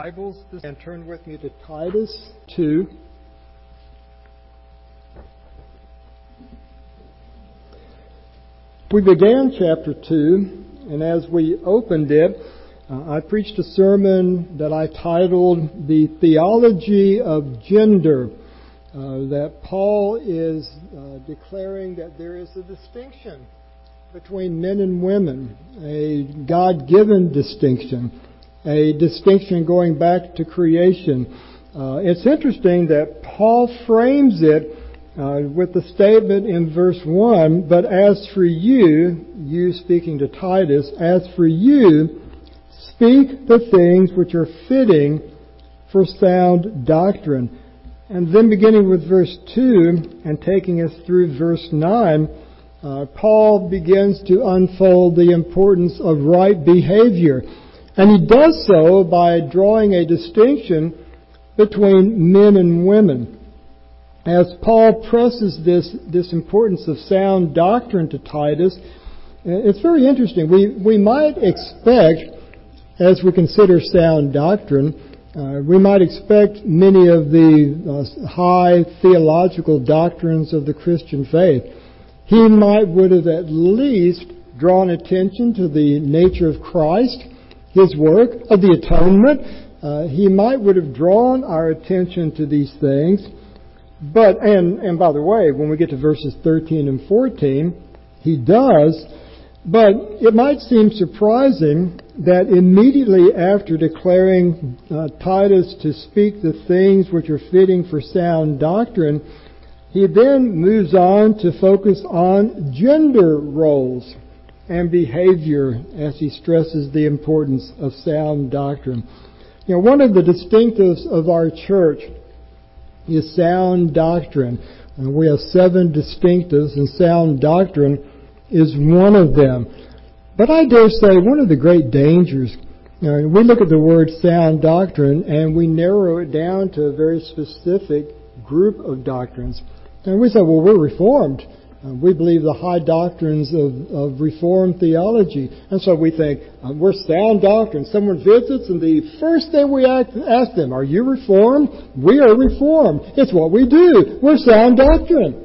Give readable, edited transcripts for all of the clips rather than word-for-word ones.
Bibles and turn with me to Titus 2. We began chapter 2, and as we opened it, I preached a sermon that I titled The Theology of Gender, that Paul is declaring that there is a distinction between men and women, a God-given distinction, a distinction going back to creation. It's interesting that Paul frames it with the statement in verse 1, but as for you speaking to Titus, as for you, speak the things which are fitting for sound doctrine. And then beginning with verse 2 and taking us through verse 9, Paul begins to unfold the importance of right behavior. And he does so by drawing a distinction between men and women. As Paul presses this importance of sound doctrine to Titus, it's very interesting. We might expect, as we consider sound doctrine, we might expect many of the high theological doctrines of the Christian faith. He would have at least drawn attention to the nature of Christ, His work, of the atonement. He would have drawn our attention to these things. But, and by the way, when we get to verses 13 and 14, he does. But it might seem surprising that immediately after declaring Titus to speak the things which are fitting for sound doctrine, he then moves on to focus on gender roles and behavior as he stresses the importance of sound doctrine. You know, one of the distinctives of our church is sound doctrine. And we have 7 distinctives, and sound doctrine is one of them. But I dare say one of the great dangers, we look at the word sound doctrine and we narrow it down to a very specific group of doctrines. And we say, well, we're Reformed. We believe the high doctrines of Reformed theology. And so we think, we're sound doctrine. Someone visits and the first thing we ask them, are you Reformed? We are Reformed. It's what we do. We're sound doctrine.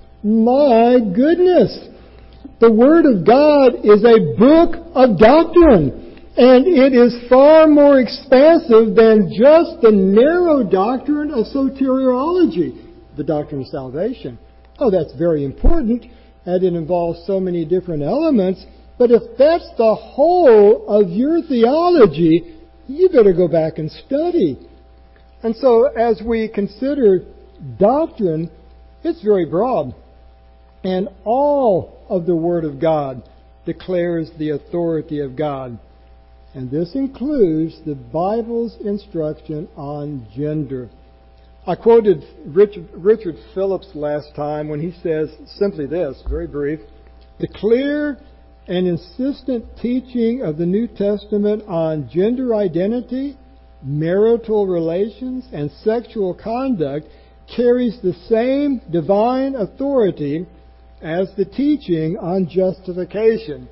My goodness. The Word of God is a book of doctrine. And it is far more expansive than just the narrow doctrine of soteriology, the doctrine of salvation. Oh, that's very important, and it involves so many different elements. But if that's the whole of your theology, you better go back and study. And so as we consider doctrine, it's very broad. And all of the Word of God declares the authority of God. And this includes the Bible's instruction on gender. I quoted Richard Phillips last time when he says simply this, very brief: the clear and insistent teaching of the New Testament on gender identity, marital relations, and sexual conduct carries the same divine authority as the teaching on justification.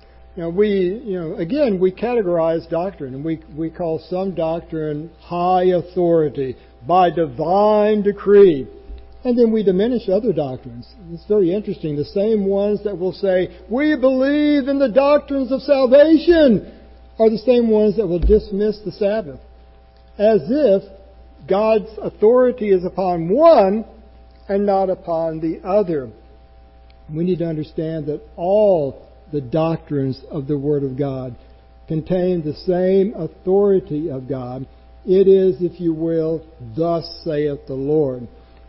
Again, we categorize doctrine, and we call some doctrine high authority, by divine decree. And then we diminish other doctrines. It's very interesting. The same ones that will say, we believe in the doctrines of salvation, are the same ones that will dismiss the Sabbath, as if God's authority is upon one and not upon the other. We need to understand that all the doctrines of the Word of God contain the same authority of God. It is, if you will, thus saith the Lord.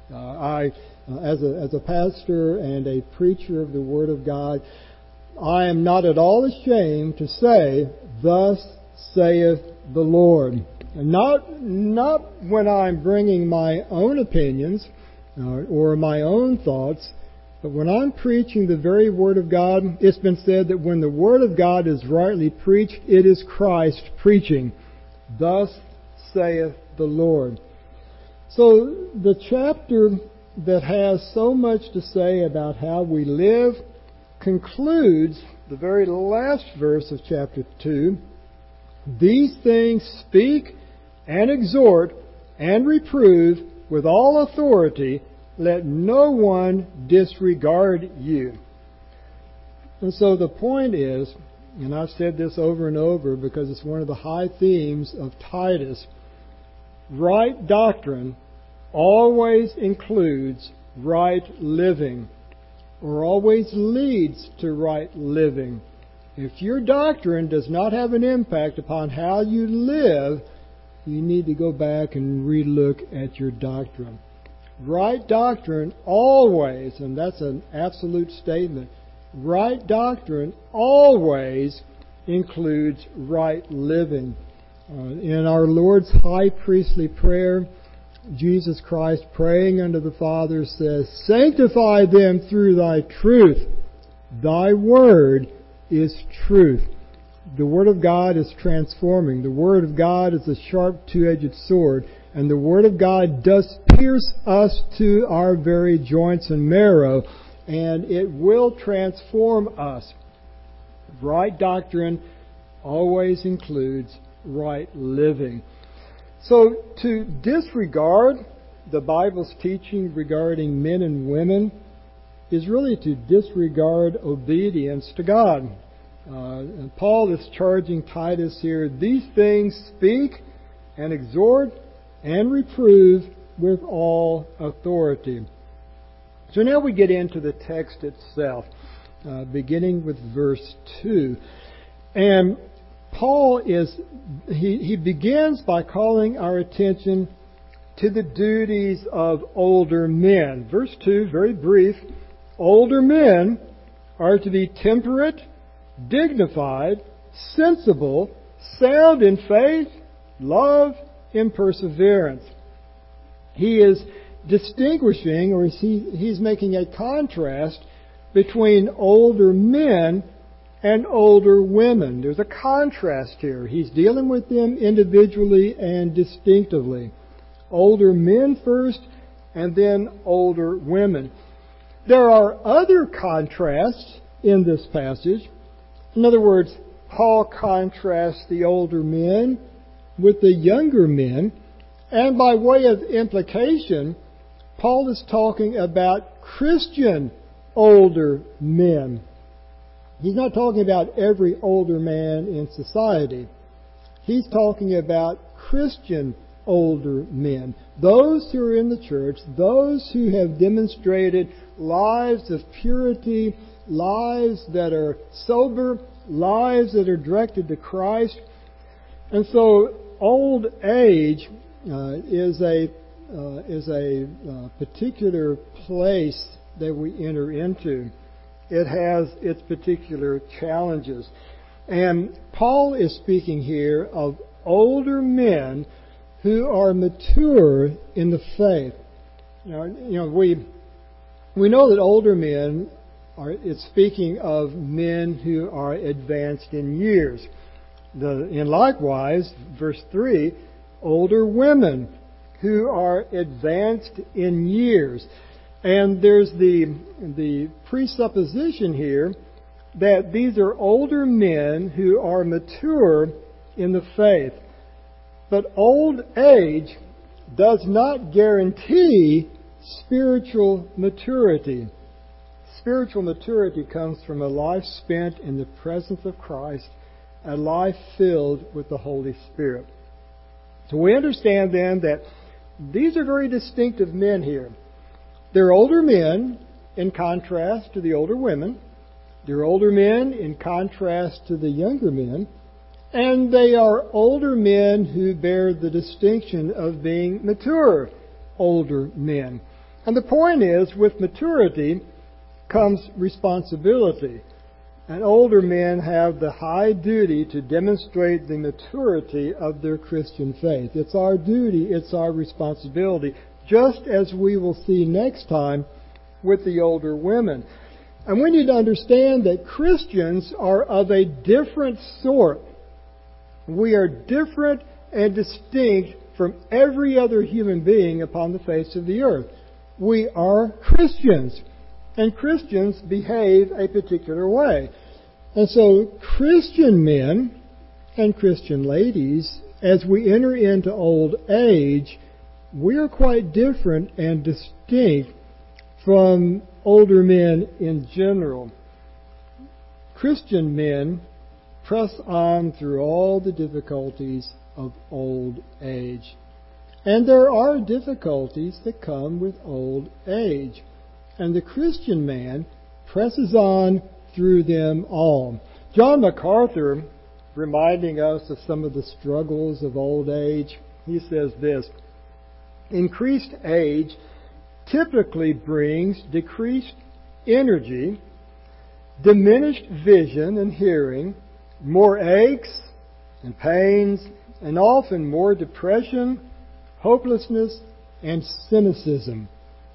As a pastor and a preacher of the Word of God, I am not at all ashamed to say, thus saith the Lord. And not when I'm bringing my own opinions or my own thoughts, but when I'm preaching the very Word of God. It's been said that when the Word of God is rightly preached, it is Christ preaching. Thus saith the Lord. So the chapter that has so much to say about how we live concludes the very last verse of chapter 2. These things speak and exhort and reprove with all authority. Let no one disregard you. And so the point is, and I've said this over and over because it's one of the high themes of Titus, right doctrine always includes right living, or always leads to right living. If your doctrine does not have an impact upon how you live, you need to go back and relook at your doctrine. Right doctrine always, and that's an absolute statement, right doctrine always includes right living. In our Lord's high priestly prayer, Jesus Christ, praying unto the Father, says, "Sanctify them through thy truth. Thy word is truth." The Word of God is transforming. The Word of God is a sharp two-edged sword. And the Word of God does pierce us to our very joints and marrow. And it will transform us. Right doctrine always includes right living. So to disregard the Bible's teaching regarding men and women is really to disregard obedience to God. And Paul is charging Titus here, "These things speak and exhort and reprove with all authority." So now we get into the text itself, beginning with verse 2. And Paul he begins by calling our attention to the duties of older men. Verse 2, very brief. Older men are to be temperate, dignified, sensible, sound in faith, love, and perseverance. He is distinguishing, or he's making a contrast between older men and older women. There's a contrast here. He's dealing with them individually and distinctively. Older men first, and then older women. There are other contrasts in this passage. In other words, Paul contrasts the older men with the younger men, and by way of implication, Paul is talking about Christian older men. He's not talking about every older man in society. He's talking about Christian older men. Those who are in the church, those who have demonstrated lives of purity, lives that are sober, lives that are directed to Christ. And so old age is a particular place that we enter into. It has its particular challenges. And Paul is speaking here of older men who are mature in the faith. We know that older men it's speaking of men who are advanced in years. And likewise, verse 3, older women who are advanced in years. And there's the presupposition here that these are older men who are mature in the faith. But old age does not guarantee spiritual maturity. Spiritual maturity comes from a life spent in the presence of Christ, a life filled with the Holy Spirit. So we understand then that these are very distinctive men here. They're older men in contrast to the older women. They're older men in contrast to the younger men. And they are older men who bear the distinction of being mature older men. And the point is, with maturity comes responsibility. And older men have the high duty to demonstrate the maturity of their Christian faith. It's our duty, it's our responsibility, just as we will see next time with the older women. And we need to understand that Christians are of a different sort. We are different and distinct from every other human being upon the face of the earth. We are Christians. And Christians behave a particular way. And so Christian men and Christian ladies as we enter into old age, we are quite different and distinct from older men in general. Christian men press on through all the difficulties of old age. And there are difficulties that come with old age. And the Christian man presses on through them all. John MacArthur, reminding us of some of the struggles of old age, he says this: increased age typically brings decreased energy, diminished vision and hearing, more aches and pains, and often more depression, hopelessness, and cynicism.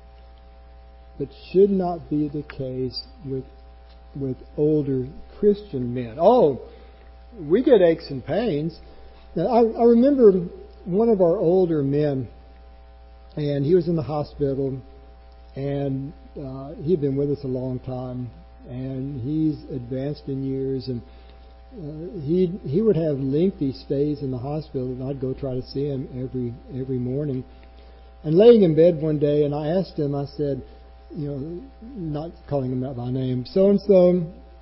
But should not be the case with older Christian men. Oh, we get aches and pains. Now, I remember one of our older men, and he was in the hospital, and he'd been with us a long time, and he's advanced in years, and he would have lengthy stays in the hospital, and I'd go try to see him every morning. And laying in bed one day, and I asked him, I said, not calling him out by name, so-and-so,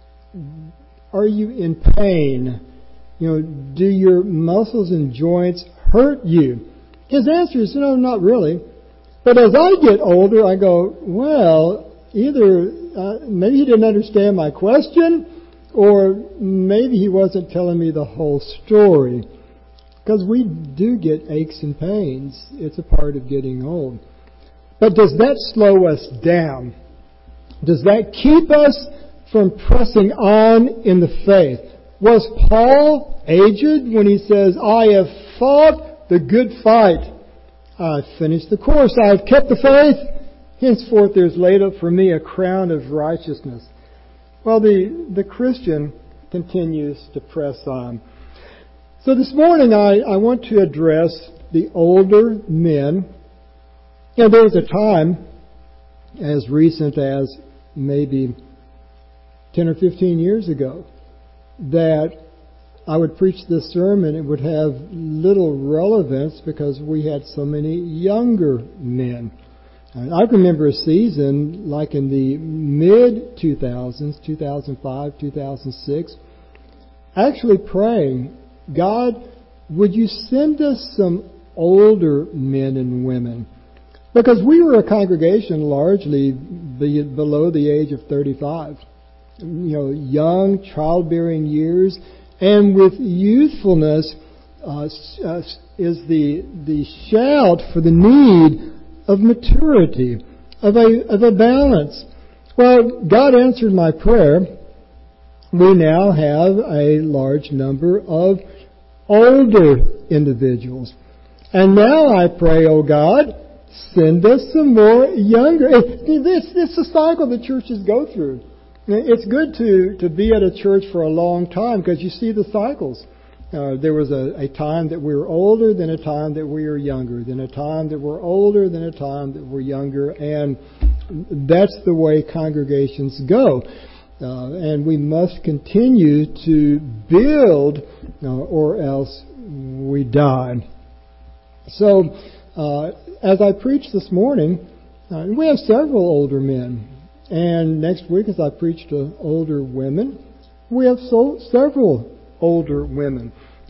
are you in pain? Do your muscles and joints hurt you? His answer is, no, not really. But as I get older, I go, well, either maybe he didn't understand my question, or maybe he wasn't telling me the whole story. Because we do get aches and pains. It's a part of getting old. But does that slow us down? Does that keep us from pressing on in the faith? Was Paul aged when he says, I have fought the good fight? I've finished the course. I've kept the faith. Henceforth there is laid up for me a crown of righteousness. Well, the Christian continues to press on. So this morning I want to address the older men. There was a time, as recent as maybe 10 or 15 years ago, that I would preach this sermon. It would have little relevance because we had so many younger men. I remember a season like in the mid-2000s, 2005, 2006, actually praying, God, would you send us some older men and women? Because we were a congregation largely below the age of 35. Young, childbearing years, and with youthfulness is the shout for the need of maturity, of a balance. Well, God answered my prayer. We now have a large number of older individuals. And now I pray, oh God, send us some more younger. This is a cycle the churches go through. It's good to be at a church for a long time because you see the cycles. There was a time that we were older, then a time that we were younger, then a time that we're older, then a time that we're younger, and that's the way congregations go. And we must continue to build, or else we die. So, as I preach this morning, we have several older men. And next week, as I preach to older women, we have several older women.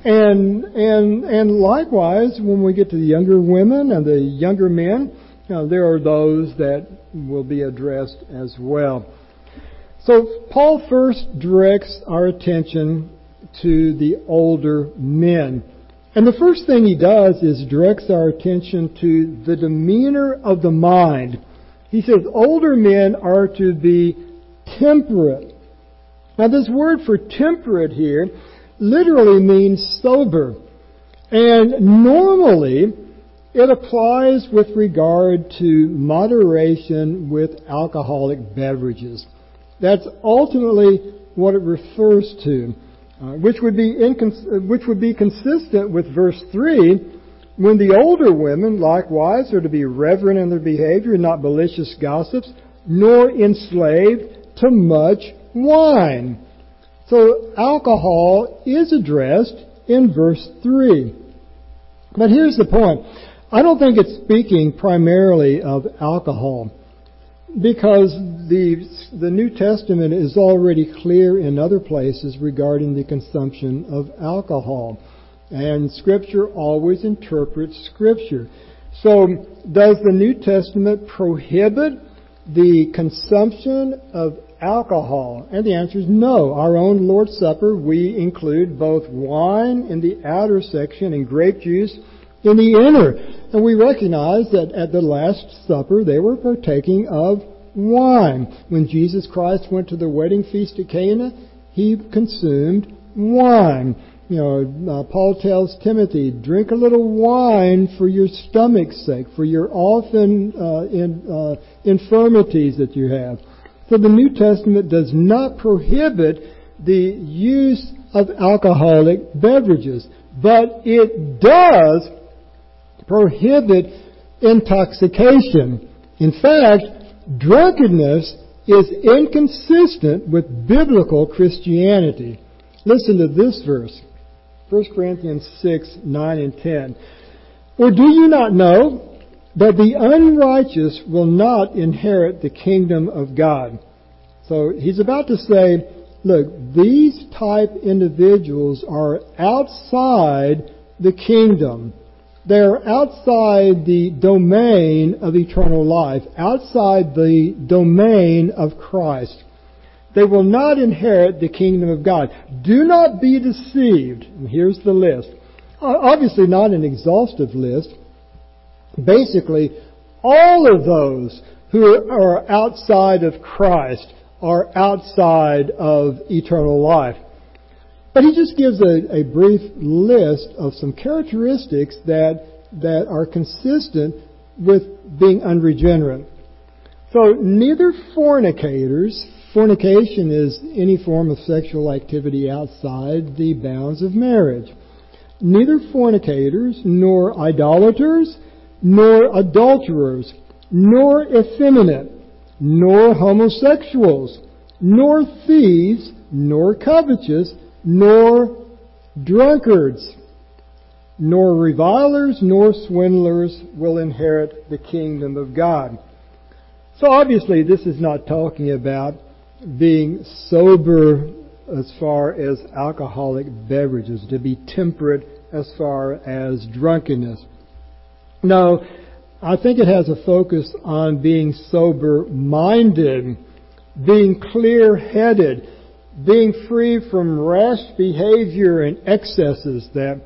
And likewise, when we get to the younger women and the younger men, there are those that will be addressed as well. So Paul first directs our attention to the older men. And the first thing he does is directs our attention to the demeanor of the mind. He says older men are to be temperate. Now this word for temperate here literally means sober. And normally it applies with regard to moderation with alcoholic beverages. That's ultimately what it refers to, which would be consistent with verse 3, when the older women likewise are to be reverent in their behavior, not malicious gossips, nor enslaved to much wine. So alcohol is addressed in verse 3. But here's the point. I don't think it's speaking primarily of alcohol, because the New Testament is already clear in other places regarding the consumption of alcohol. And Scripture always interprets Scripture. So, does the New Testament prohibit the consumption of alcohol? And the answer is no. Our own Lord's Supper, we include both wine in the outer section and grape juice in the inner. And we recognize that at the Last Supper they were partaking of wine. When Jesus Christ went to the wedding feast at Cana, He consumed wine. Paul tells Timothy, drink a little wine for your stomach's sake, for your often infirmities that you have. So the New Testament does not prohibit the use of alcoholic beverages, but it does prohibit intoxication. In fact, drunkenness is inconsistent with biblical Christianity. Listen to this verse, 1 Corinthians 6, 9 and 10. Or do you not know that the unrighteous will not inherit the kingdom of God? So he's about to say, look, these type individuals are outside the kingdom. They're outside the domain of eternal life, outside the domain of Christ. They will not inherit the kingdom of God. Do not be deceived. And here's the list. Obviously not an exhaustive list. Basically, all of those who are outside of Christ are outside of eternal life. But he just gives a brief list of some characteristics that are consistent with being unregenerate. So neither fornicators, fornication is any form of sexual activity outside the bounds of marriage. Neither fornicators, nor idolaters, nor adulterers, nor effeminate, nor homosexuals, nor thieves, nor covetous, nor drunkards, nor revilers, nor swindlers will inherit the kingdom of God. So obviously this is not talking about being sober as far as alcoholic beverages, to be temperate as far as drunkenness. No, I think it has a focus on being sober-minded, being clear-headed, being free from rash behavior and excesses that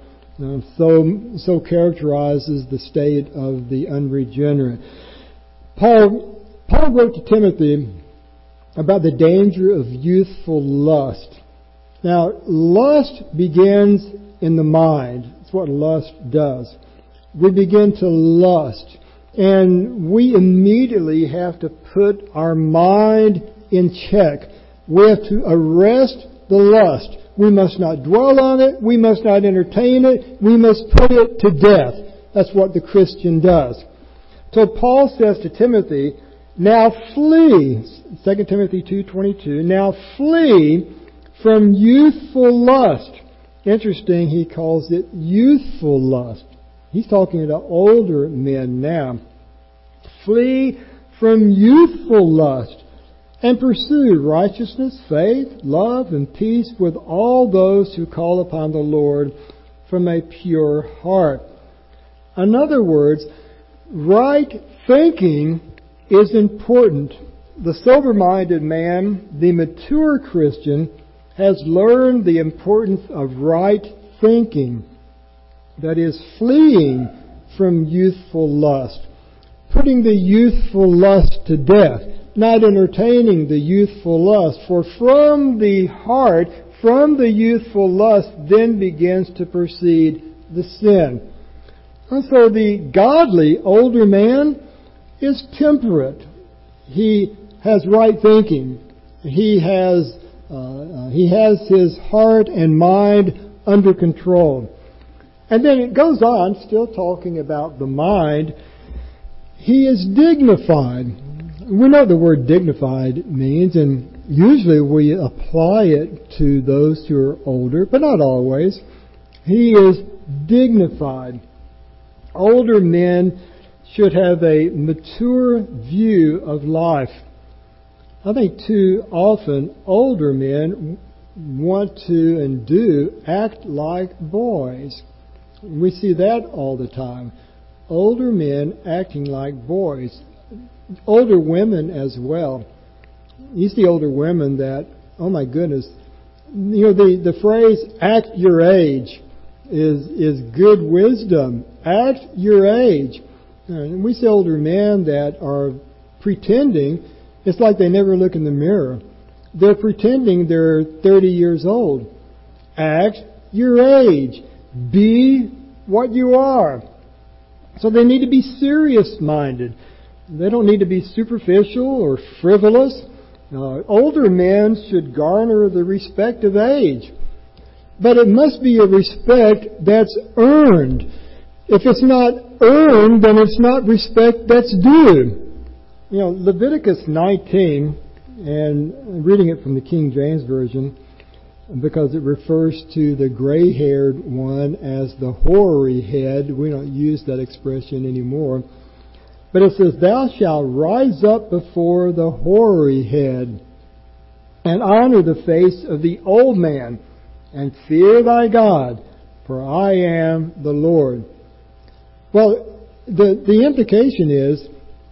so characterizes the state of the unregenerate. Paul wrote to Timothy about the danger of youthful lust. Now, lust begins in the mind. That's what lust does. We begin to lust, and we immediately have to put our mind in check. We have to arrest the lust. We must not dwell on it. We must not entertain it. We must put it to death. That's what the Christian does. So Paul says to Timothy, now flee, 2 Timothy 2:22, now flee from youthful lust. Interesting, he calls it youthful lust. He's talking to older men now. Flee from youthful lust and pursue righteousness, faith, love, and peace with all those who call upon the Lord from a pure heart. In other words, right thinking is important. The sober-minded man, the mature Christian, has learned the importance of right thinking. That is, fleeing from youthful lust, putting the youthful lust to death, not entertaining the youthful lust. For from the heart, from the youthful lust, then begins to proceed the sin. And so the godly older man is temperate. He has right thinking. He has his heart and mind under control. And then it goes on, still talking about the mind. He is dignified. We know what the word dignified means, and usually we apply it to those who are older, but not always. He is dignified. older men should have a mature view of life. I think too often older men want to and do act like boys. We see that all the time. Older men acting like boys. Older women as well. You see older women that, oh my goodness, the phrase act your age is good wisdom. Act your age. And we see older men that are pretending. It's like they never look in the mirror. They're pretending they're 30 years old. Act your age. Be what you are. So they need to be serious-minded. They don't need to be superficial or frivolous. Older men should garner the respect of age. But it must be a respect that's earned. If it's not earned, then it's not respect that's due. Leviticus 19, and I'm reading it from the King James Version because it refers to the gray-haired one as the hoary head. We don't use that expression anymore. But it says, "Thou shalt rise up before the hoary head, and honor the face of the old man, and fear thy God, for I am the Lord." Well, the implication is,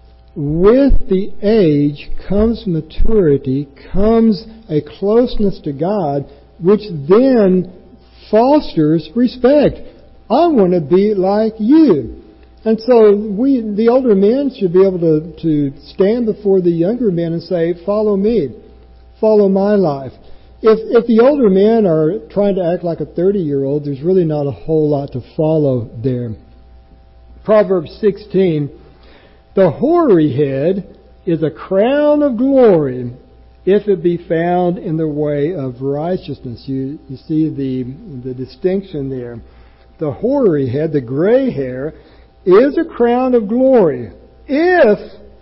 with the age comes maturity, comes a closeness to God, which then fosters respect. I want to be like you. And so the older men should be able to stand before the younger men and say, follow me, follow my life. If the older men are trying to act like a 30-year-old, there's really not a whole lot to follow there. Proverbs 16, "The hoary head is a crown of glory, if it be found in the way of righteousness." You see the distinction there. The hoary head, the gray hair, is a crown of glory, if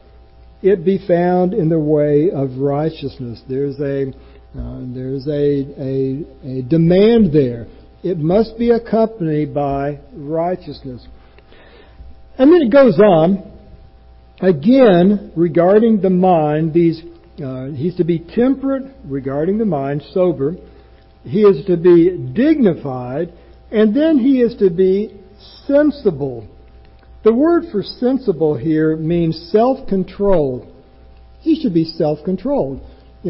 it be found in the way of righteousness. There's a demand there. It must be accompanied by righteousness. And then it goes on, again, regarding the mind, he's to be temperate regarding the mind, sober. He is to be dignified, and then he is to be sensible. The word for sensible here means self-controlled. He should be self-controlled. I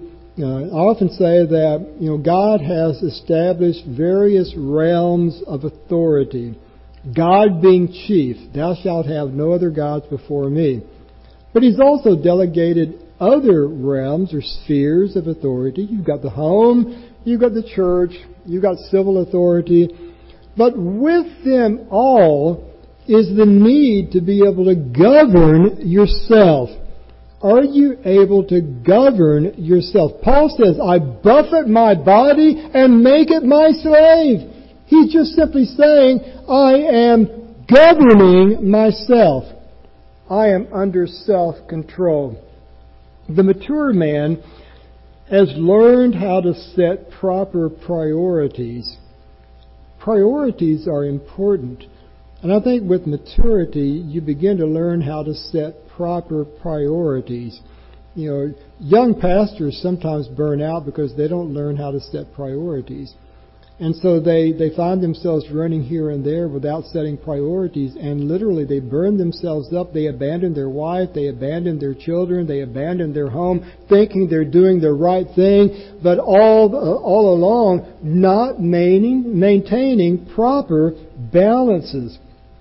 often say that God has established various realms of authority. God being chief, "Thou shalt have no other gods before me." But He's also delegated other realms or spheres of authority. You've got the home, you've got the church, you've got civil authority. But with them all is the need to be able to govern yourself. Are you able to govern yourself? Paul says, "I buffet my body and make it my slave." He's just simply saying, I am governing myself. I am under self-control. The mature man has learned how to set proper priorities. Priorities are important. And I think with maturity, you begin to learn how to set proper priorities. Young pastors sometimes burn out because they don't learn how to set priorities. And so they find themselves running here and there without setting priorities, and literally they burn themselves up. They abandon their wife, they abandon their children, they abandon their home, thinking they're doing the right thing, but all along not maintaining proper balances.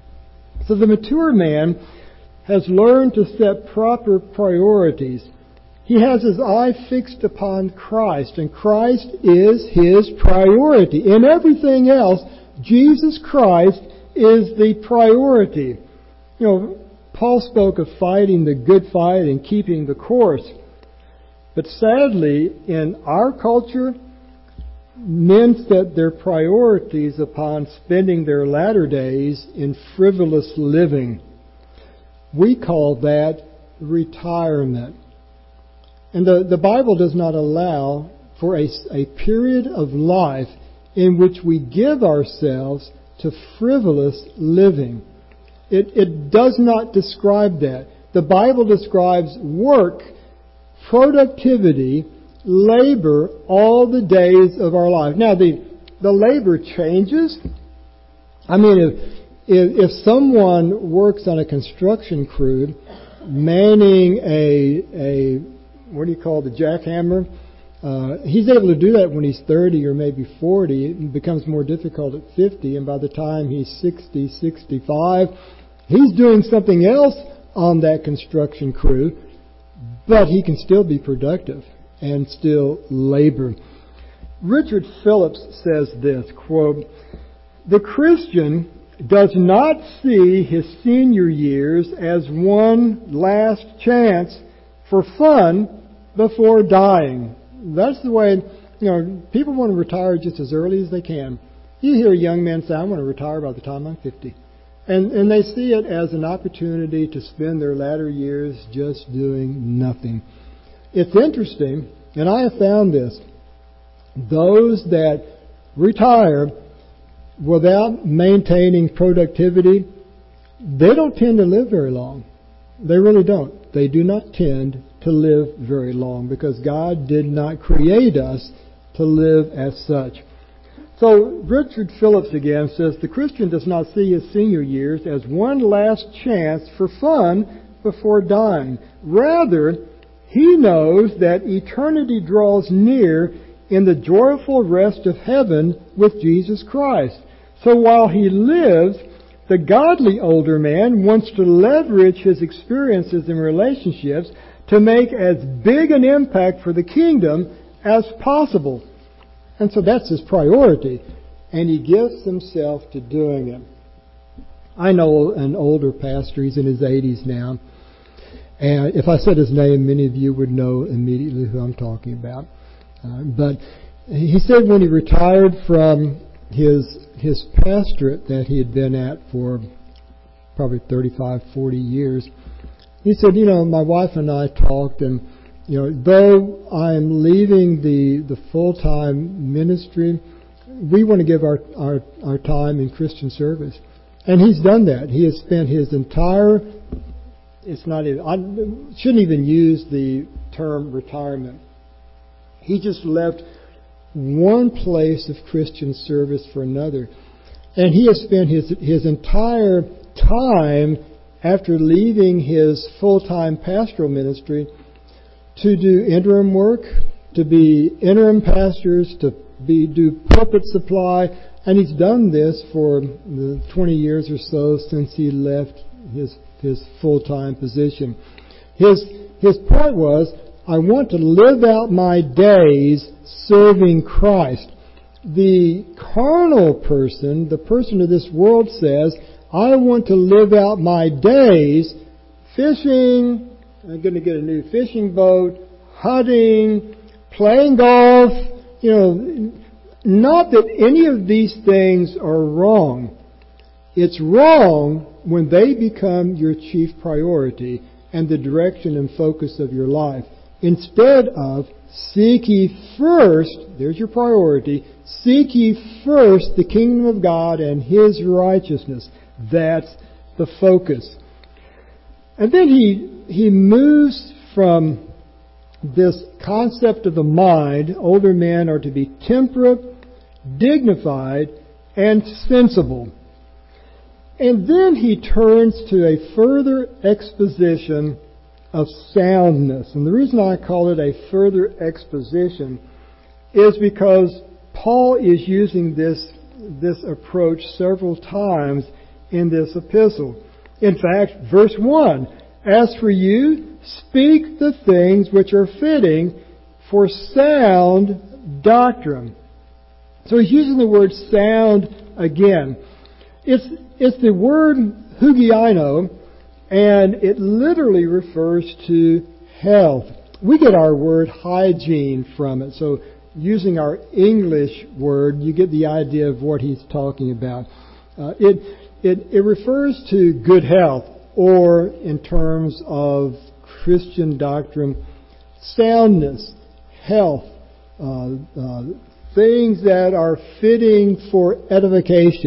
So the mature man has learned to set proper priorities. He has his eye fixed upon Christ, and Christ is his priority. In everything else, Jesus Christ is the priority. Paul spoke of fighting the good fight and keeping the course. But sadly, in our culture, men set their priorities upon spending their latter days in frivolous living. We call that retirement. And the Bible does not allow for a period of life in which we give ourselves to frivolous living. It does not describe that. The Bible describes work, productivity, labor all the days of our life. Now, the labor changes. I mean, if someone works on a construction crew, manning a what do you call the jackhammer? He's able to do that when he's 30 or maybe 40. It becomes more difficult at 50, and by the time he's 60, 65, he's doing something else on that construction crew, but he can still be productive and still labor. Richard Phillips says this, quote, "The Christian does not see his senior years as one last chance for fun before dying." That's the way, people want to retire just as early as they can. You hear young men say, "I want to retire by the time I'm 50." And they see it as an opportunity to spend their latter years just doing nothing. It's interesting, and I have found this. Those that retire without maintaining productivity, they don't tend to live very long. They really don't. They do not tend to live very long because God did not create us to live as such. So Richard Phillips again says, "The Christian does not see his senior years as one last chance for fun before dying. Rather, he knows that eternity draws near in the joyful rest of heaven with Jesus Christ. So while he lives, the godly older man wants to leverage his experiences and relationships to make as big an impact for the kingdom as possible." And so that's his priority. And he gives himself to doing it. I know an older pastor. He's in his 80s now. And if I said his name, many of you would know immediately who I'm talking about. But he said when he retired from his pastorate that he had been at for probably 35, 40 years, he said, my wife and I talked, and though I'm leaving the full-time ministry, we want to give our time in Christian service. And he's done that. He has spent his entire, I shouldn't even use the term retirement. He just left one place of Christian service for another. And he has spent his entire time after leaving his full-time pastoral ministry to do interim work, to be interim pastors, to do pulpit supply, and he's done this for the 20 years or so since he left his full-time position. His point was, I want to live out my days serving Christ. The carnal person, the person of this world says, I want to live out my days fishing. I'm going to get a new fishing boat, hunting, playing golf. Not that any of these things are wrong. It's wrong when they become your chief priority and the direction and focus of your life. Instead of seek ye first, there's your priority, seek ye first the kingdom of God and His righteousness. That's the focus. And then he moves from this concept of the mind. Older men are to be temperate, dignified, and sensible. And then he turns to a further exposition of soundness. And the reason I call it a further exposition is because Paul is using this approach several times in this epistle. In fact, verse 1, as for you, speak the things which are fitting for sound doctrine. So he's using the word sound again. It's the word hugiaino, and it literally refers to health. We get our word hygiene from it. So using our English word, you get the idea of what he's talking about. It refers to good health, or in terms of Christian doctrine, soundness, health, things that are fitting for edification,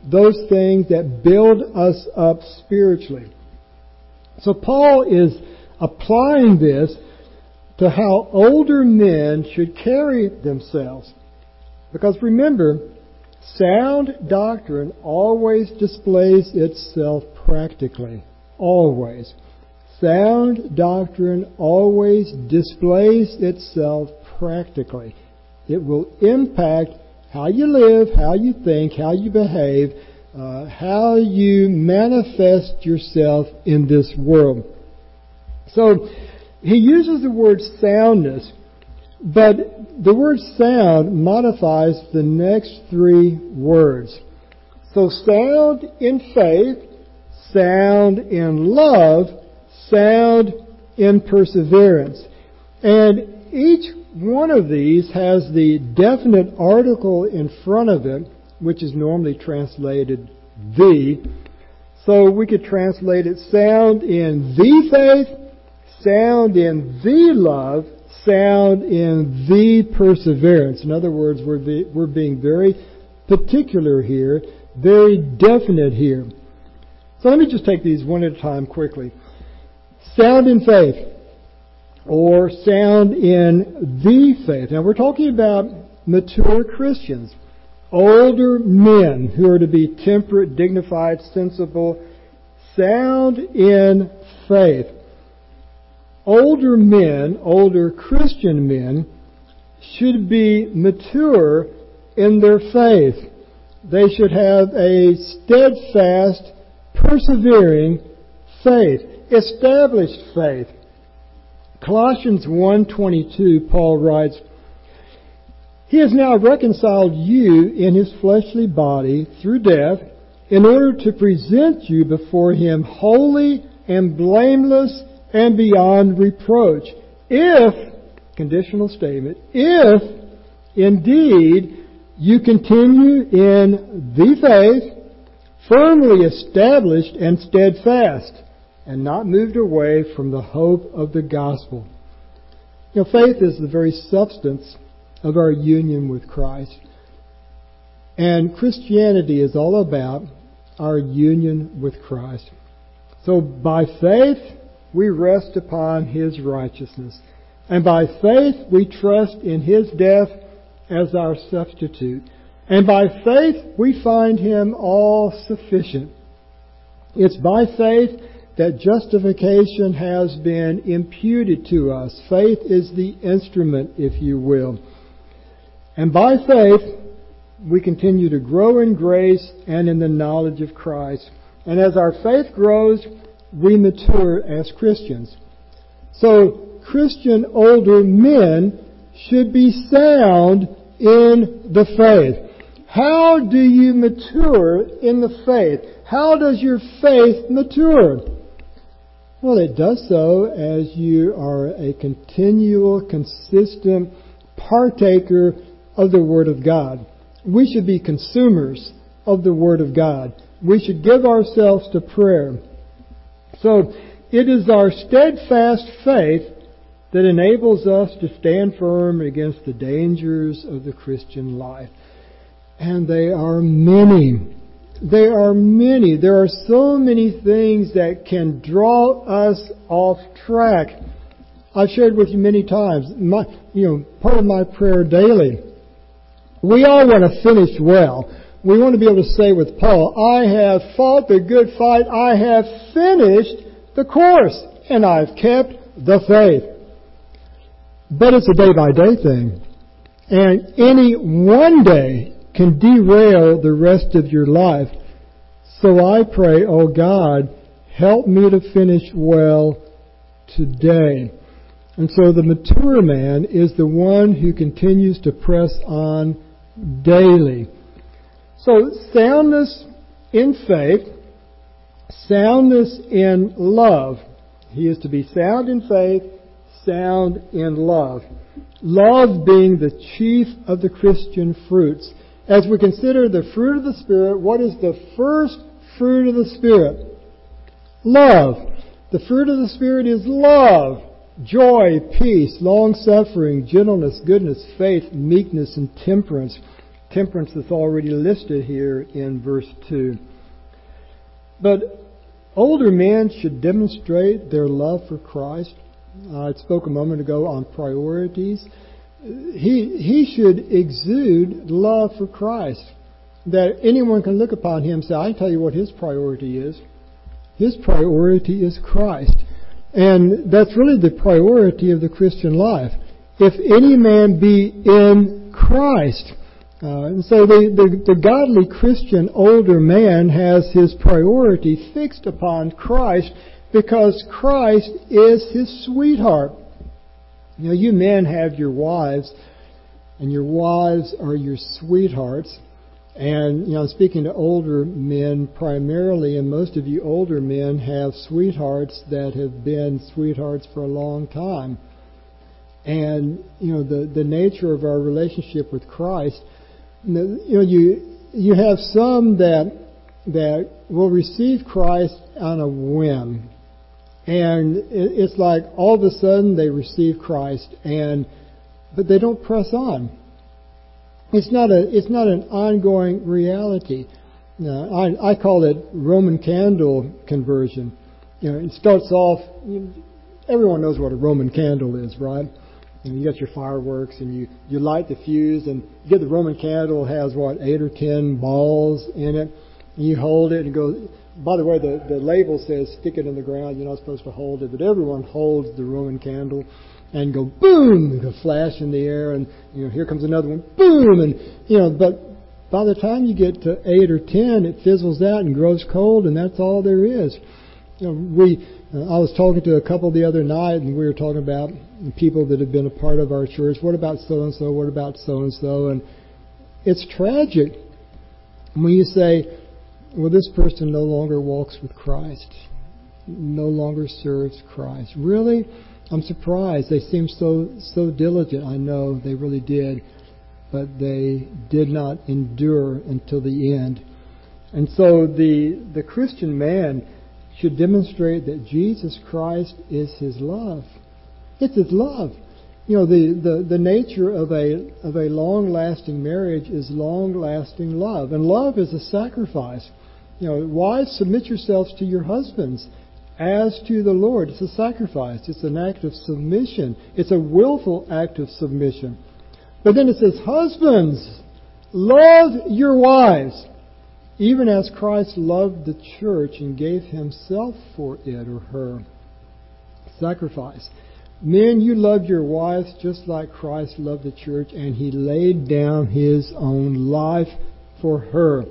those things that build us up spiritually. So Paul is applying this to how older men should carry themselves. Because remember, sound doctrine always displays itself practically. Always. Sound doctrine always displays itself practically. It will impact how you live, how you think, how you behave, how you manifest yourself in this world. So, he uses the word soundness, but the word sound modifies the next three words. So sound in faith, sound in love, sound in perseverance. And each one of these has the definite article in front of it, which is normally translated the. So we could translate it sound in the faith, sound in the love, sound in the perseverance. In other words, we're being very particular here, very definite here. So let me just take these one at a time quickly. Sound in faith, or sound in the faith. Now we're talking about mature Christians, older men who are to be temperate, dignified, sensible, sound in faith. Older men, older Christian men, should be mature in their faith. They should have a steadfast, persevering faith, established faith. Colossians 1:22, Paul writes, "He has now reconciled you in His fleshly body through death, in order to present you before Him holy and blameless and beyond reproach. If," conditional statement, "if indeed you continue in the faith, firmly established and steadfast, and not moved away from the hope of the gospel." You know, faith is the very substance of our union with Christ. And Christianity is all about our union with Christ. So by faith, we rest upon His righteousness. And by faith, we trust in His death as our substitute. And by faith, we find Him all sufficient. It's by faith that justification has been imputed to us. Faith is the instrument, if you will. And by faith, we continue to grow in grace and in the knowledge of Christ. And as our faith grows, we mature as Christians. So, Christian older men should be sound in the faith. How do you mature in the faith? How does your faith mature? Well, it does so as you are a continual, consistent partaker of the Word of God. We should be consumers of the Word of God. We should give ourselves to prayer. So, it is our steadfast faith that enables us to stand firm against the dangers of the Christian life. And they are many. They are many. There are so many things that can draw us off track. I've shared with you many times, part of my prayer daily. We all want to finish well. We want to be able to say with Paul, "I have fought the good fight, I have finished the course, and I've kept the faith." But it's a day-by-day thing. And any one day can derail the rest of your life. So I pray, "Oh God, help me to finish well today." And so the mature man is the one who continues to press on daily. So soundness in faith, soundness in love. He is to be sound in faith, sound in love. Love being the chief of the Christian fruits. As we consider the fruit of the Spirit, what is the first fruit of the Spirit? Love. The fruit of the Spirit is love, joy, peace, long-suffering, gentleness, goodness, faith, meekness, and temperance. temperance that's already listed here in verse 2. But older men should demonstrate their love for Christ. I spoke a moment ago on priorities. He should exude love for Christ, that anyone can look upon him and say, I tell you what his priority is. His priority is Christ. And that's really the priority of the Christian life. If any man be in Christ. And so the godly Christian older man has his priority fixed upon Christ because Christ is his sweetheart. You know, you men have your wives, and your wives are your sweethearts. And, you know, speaking to older men primarily, and most of you older men have sweethearts that have been sweethearts for a long time. And, you know, the nature of our relationship with Christ, you know, you have some that will receive Christ on a whim. And it's like all of a sudden they receive Christ, but they don't press on. It's not an ongoing reality. I call it Roman candle conversion. You know, it starts off. Everyone knows what a Roman candle is, right? And you got your fireworks, and you light the fuse, and you get the Roman candle. It has 8 or 10 balls in it. And you hold it, and it goes. By the way, the label says stick it in the ground. You're not supposed to hold it, but everyone holds the Roman candle. And go boom, go flash in the air, and here comes another one, boom, and but by the time you get to 8 or 10, it fizzles out and grows cold, and that's all there is. I was talking to a couple the other night, and we were talking about people that have been a part of our church. What about so and so? What about so and so? And it's tragic when you say, well, this person no longer walks with Christ, no longer serves Christ. Really? I'm surprised. They seem so diligent. I know they really did, but they did not endure until the end. And so the Christian man should demonstrate that Jesus Christ is his love. It's his love. You know, the nature of a long-lasting marriage is long-lasting love, and love is a sacrifice. You know, wives, submit yourselves to your husbands as to the Lord. It's a sacrifice. It's an act of submission. It's a willful act of submission. But then it says, husbands, love your wives, even as Christ loved the church and gave himself for it or her. Sacrifice. Men, you love your wives just like Christ loved the church, and he laid down his own life for her.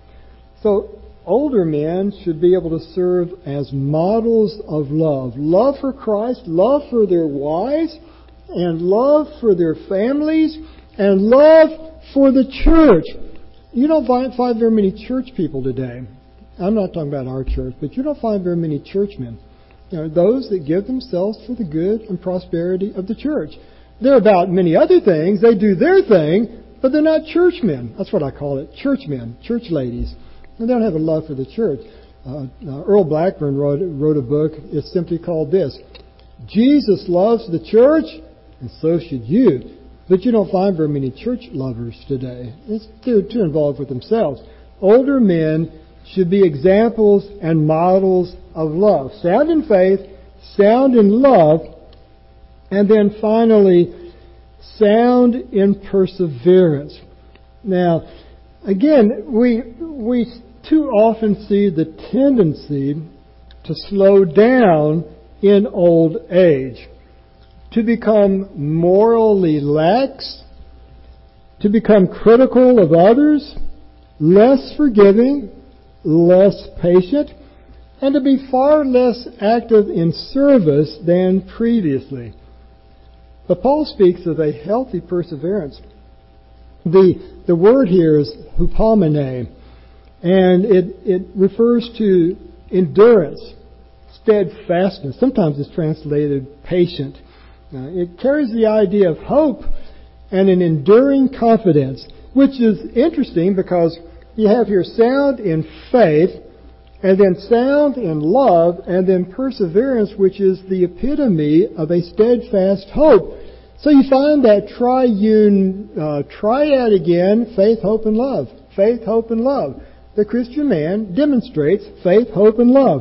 So, older men should be able to serve as models of love. Love for Christ, love for their wives, and love for their families, and love for the church. You don't find very many church people today. I'm not talking about our church, but you don't find very many churchmen. You know, those that give themselves for the good and prosperity of the church. They're about many other things. They do their thing, but they're not churchmen. That's what I call it, churchmen, church ladies. And they don't have a love for the church. Earl Blackburn wrote a book. It's simply called this: Jesus loves the church, and so should you. But you don't find very many church lovers today. They're too involved with themselves. Older men should be examples and models of love. Sound in faith, sound in love, and then finally, sound in perseverance. Now, again, we too often see the tendency to slow down in old age, to become morally lax, to become critical of others, less forgiving, less patient, and to be far less active in service than previously. But Paul speaks of a healthy perseverance. The word here is hupomene, and it refers to endurance, steadfastness. Sometimes it's translated patient. It carries the idea of hope and an enduring confidence, which is interesting because you have here sound in faith, and then sound in love, and then perseverance, which is the epitome of a steadfast hope. So you find that triune triad again, faith, hope, and love. Faith, hope, and love. The Christian man demonstrates faith, hope, and love.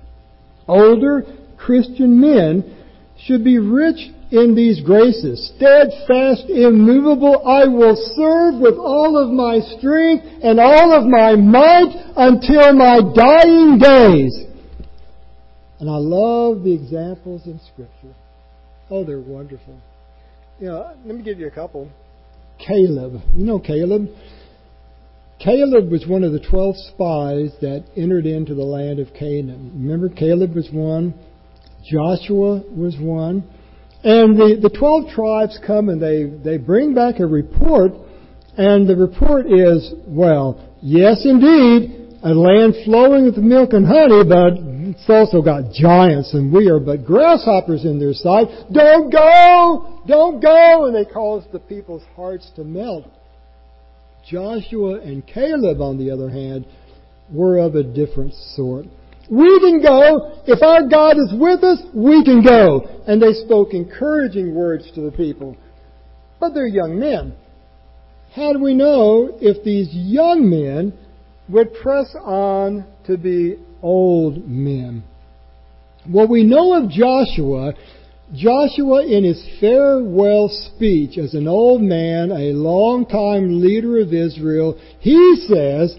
Older Christian men should be rich in these graces. Steadfast, immovable, I will serve with all of my strength and all of my might until my dying days. And I love the examples in Scripture. Oh, they're wonderful. Let me give you a couple. Caleb. You know Caleb? Caleb was one of the 12 spies that entered into the land of Canaan. Remember, Caleb was one. Joshua was one. And the 12 tribes come and they bring back a report. And the report is, well, yes, indeed, a land flowing with milk and honey, but it's also got giants, and we are but grasshoppers in their sight. Don't go! Don't go! And they caused the people's hearts to melt. Joshua and Caleb, on the other hand, were of a different sort. We can go. If our God is with us, we can go. And they spoke encouraging words to the people. But they're young men. How do we know if these young men would press on to be old men? Well, we know of Joshua. Joshua, in his farewell speech as an old man, a long-time leader of Israel, he says,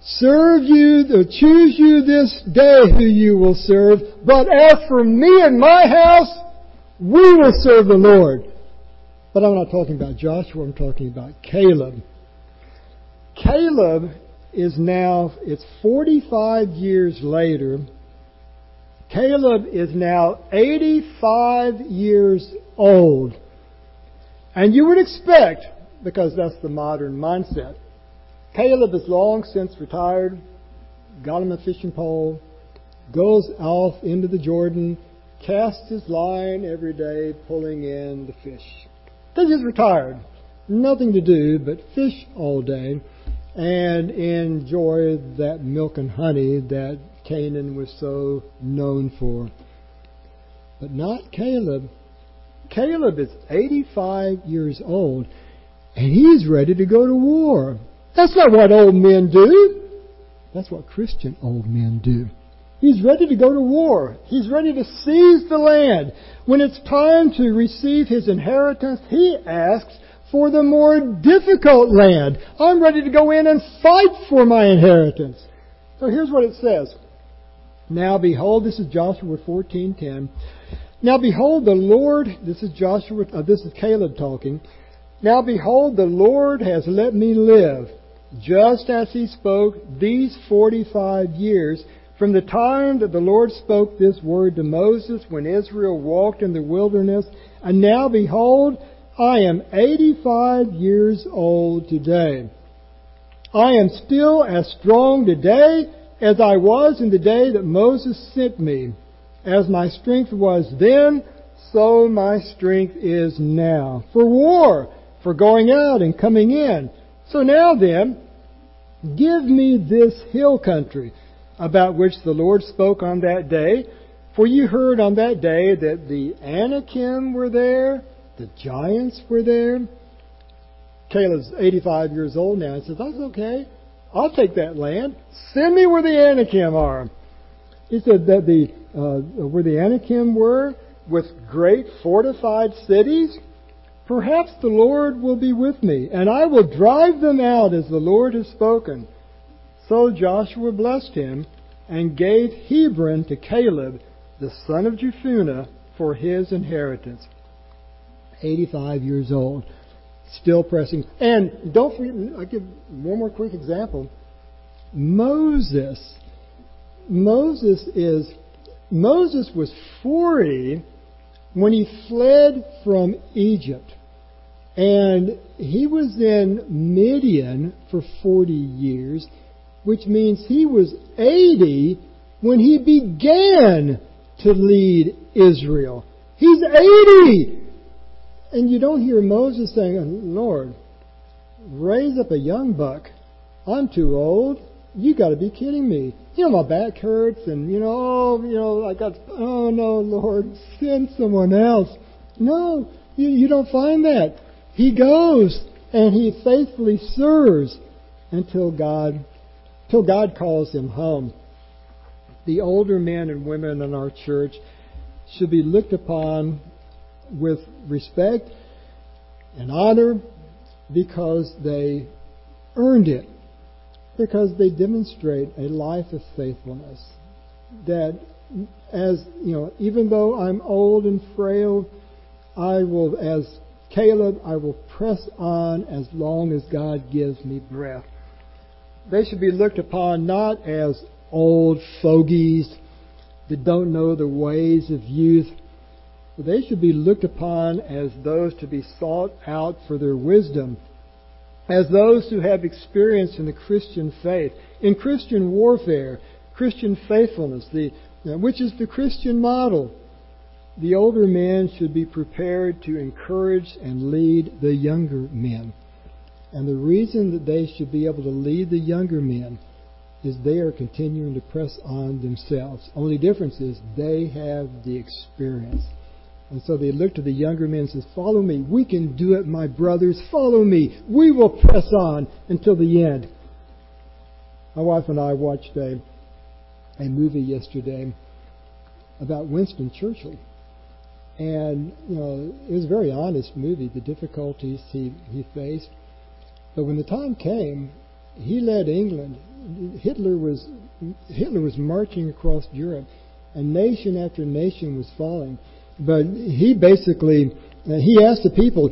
choose you this day who you will serve, but as for me and my house, we will serve the Lord. But I'm not talking about Joshua, I'm talking about Caleb. Caleb is now, it's 45 years later. Caleb is now 85 years old. And you would expect, because that's the modern mindset, Caleb is long since retired, got him a fishing pole, goes off into the Jordan, casts his line every day, pulling in the fish. Then he's retired. Nothing to do but fish all day and enjoy that milk and honey that Canaan was so known for. But not Caleb. Caleb is 85 years old, and he's ready to go to war. That's not what old men do. That's what Christian old men do. He's ready to go to war. He's ready to seize the land. When it's time to receive his inheritance, he asks for the more difficult land. I'm ready to go in and fight for my inheritance. So here's what it says. Now behold, this is Joshua 14:10. Now behold, the Lord, this is Caleb talking. Now behold, the Lord has let me live, just as He spoke these 45 years, from the time that the Lord spoke this word to Moses when Israel walked in the wilderness. And now behold, I am 85 years old today. I am still as strong today as I was in the day that Moses sent me. As my strength was then, so my strength is now. For war, for going out and coming in. So now then, give me this hill country, about which the Lord spoke on that day. For you heard on that day that the Anakim were there, the giants were there. Caleb's 85 years old now. He says, that's okay. I'll take that land. Send me where the Anakim are. He said that where the Anakim were, with great fortified cities, perhaps the Lord will be with me, and I will drive them out as the Lord has spoken. So Joshua blessed him and gave Hebron to Caleb, the son of Jephunneh, for his inheritance. 85 years old. Still pressing. And don't forget, I'll give one more quick example. Moses was 40 when he fled from Egypt. And he was in Midian for 40 years, which means he was 80 when he began to lead Israel. He's 80! And you don't hear Moses saying, Lord, raise up a young buck. I'm too old. You got to be kidding me. My back hurts and, oh no, Lord, send someone else. No, You don't find that. He goes and he faithfully serves until God calls him home. The older men and women in our church should be looked upon with respect and honor because they earned it, because they demonstrate a life of faithfulness. That, as you know, even though I'm old and frail, I will, as Caleb, I will press on as long as God gives me breath. They should be looked upon not as old fogies that don't know the ways of youth, but they should be looked upon as those to be sought out for their wisdom, as those who have experience in the Christian faith, in Christian warfare, Christian faithfulness, which is the Christian model. The older men should be prepared to encourage and lead the younger men. And the reason that they should be able to lead the younger men is they are continuing to press on themselves. Only difference is they have the experience. And so they look to the younger men and says, follow me. We can do it, my brothers. Follow me. We will press on until the end. My wife and I watched a movie yesterday about Winston Churchill. And, it was a very honest movie, the difficulties he faced. But when the time came, he led England. Hitler was marching across Europe, and nation after nation was falling. But he basically he asked the people,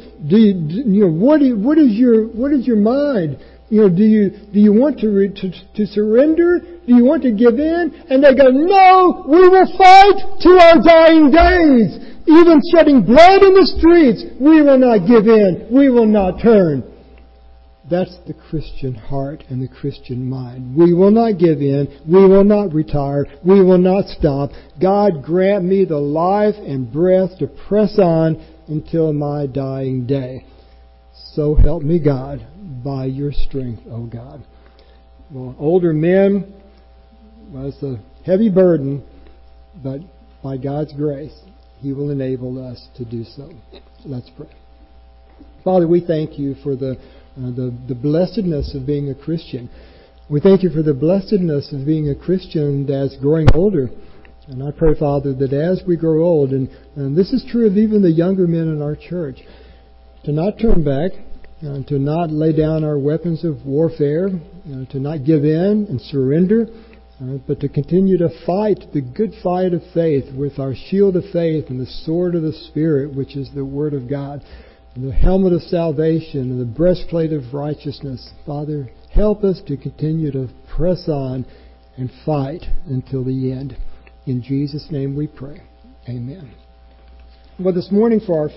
what is your mind? Do you want to surrender? Do you want to give in? And they go, no, we will fight to our dying days. Even shedding blood in the streets, we will not give in. We will not turn. That's the Christian heart and the Christian mind. We will not give in. We will not retire. We will not stop. God grant me the life and breath to press on until my dying day. So help me God by your strength, O God. Well, older men, it's a heavy burden, but by God's grace, He will enable us to do so. Let's pray. Father, we thank you for the blessedness of being a Christian. We thank you for the blessedness of being a Christian that's growing older. And I pray, Father, that as we grow old, and this is true of even the younger men in our church, to not turn back, to not lay down our weapons of warfare, to not give in and surrender, but to continue to fight the good fight of faith with our shield of faith and the sword of the Spirit, which is the Word of God, and the helmet of salvation and the breastplate of righteousness. Father, help us to continue to press on and fight until the end. In Jesus' name we pray. Amen. Well, this morning for our